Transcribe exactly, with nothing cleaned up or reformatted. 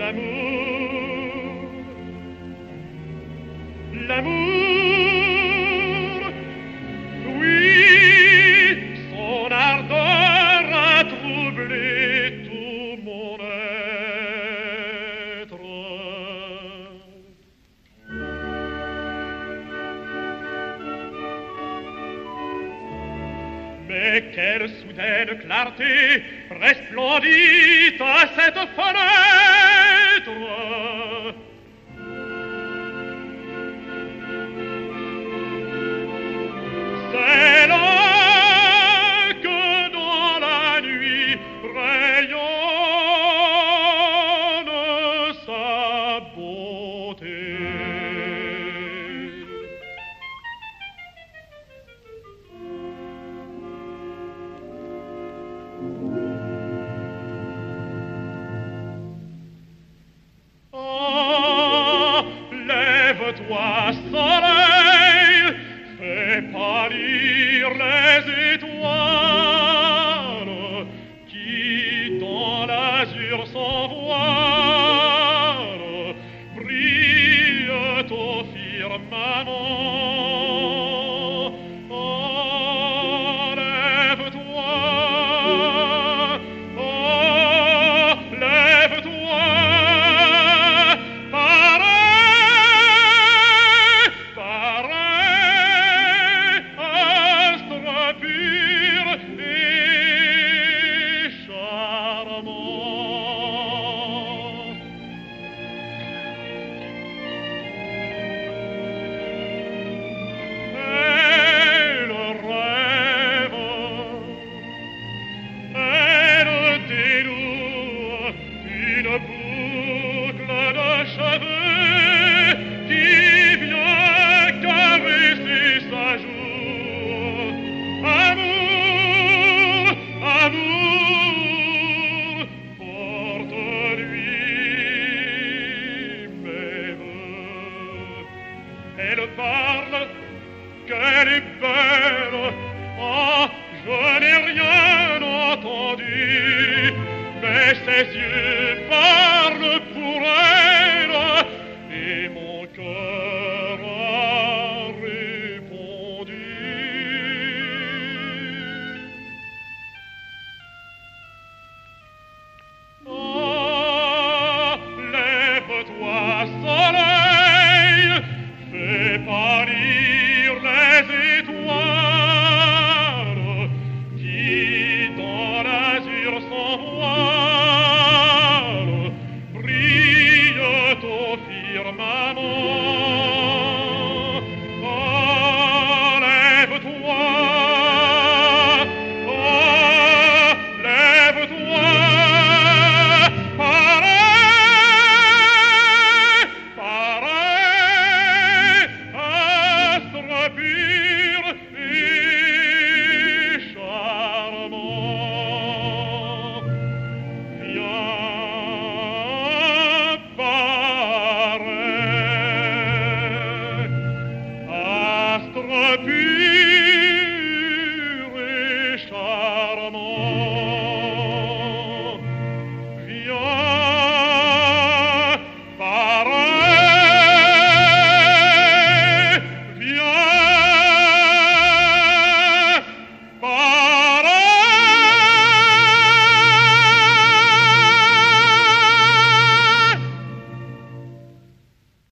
L'amour, l'amour, oui, son ardeur a troublé tout mon être. Mais quelle soudaine clarté resplendit à cette fenêtre! C'est là que dans la nuit rayonne sa beauté. Ah, lève-toi, soleil, fais pâlir les étoiles qui dans l'azur sans voile brillent au firmament. Oh, lève-toi, oh, lève-toi, pareil, pareil, astre pur et charmant. Elle rêve, elle dénoue une boucle de cheveux qui vient caresser sa joue. Amour, amour, porte-lui mes voeux. Elle parle qu'elle est belle. Ah, je n'ai rien entendu, mais ses yeux